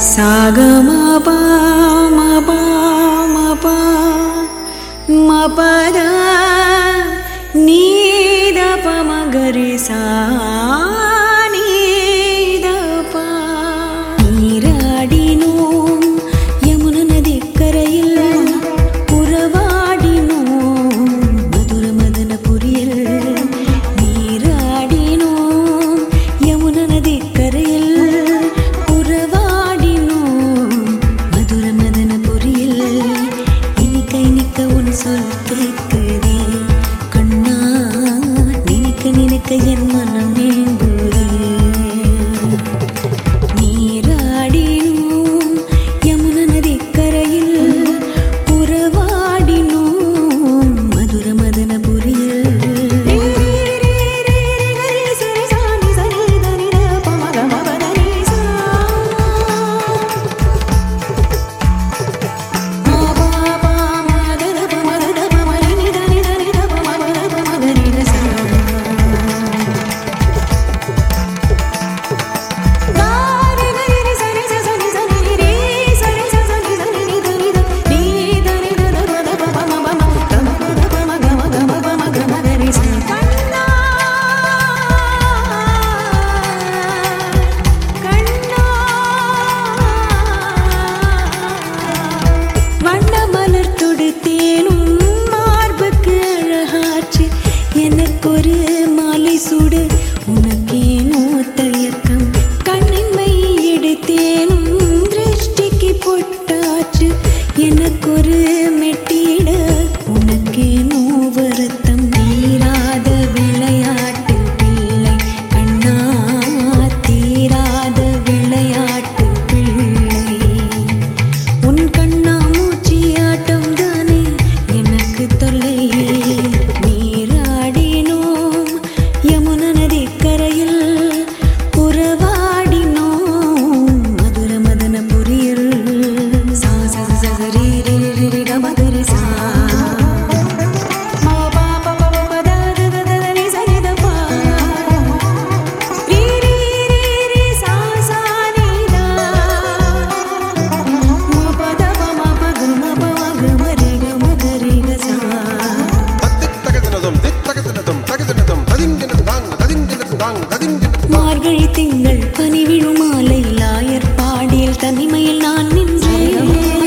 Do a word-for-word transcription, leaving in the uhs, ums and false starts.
Sagamapa mapa mapa mapada nida pamagari sa nida pa நீராடினோம் Yamuna நதிக்கரையில் உறவாடினோம் மதுர மதனபுரியில் நீராடினோம் யமுனா நதிக்கரையில் சொல் கேட்குதே கண்ணா நினைக்க நினைக்க என் மனம் வேண்டுதே நீராடினோம் யமுனா நதிக்கரையில் உறவாடினோம் மதுர மதனபுரியில் எனக்கொரு மாலை சுடு உனக்கேனோ தயக்கம் கண்ணின் மை எடுத்தேனும் திருஷ்டிக்கு பொட்டாச்சு எனக்கொரு மெட்டியிட உனக்கேனோ வருத்தம் தீராத விளையாட்டு பிள்ளை கண்ணா தீராத விளையாட்டு பிள்ளை உன் கண்ணா மூச்சி ஆட்டம் தானே எனக்கு தொல்லை மார்கழி திங்கள் பனி விழும் மாலையில் ஆயர் பாடியில் தனிமையில் நான் நின்றேன்.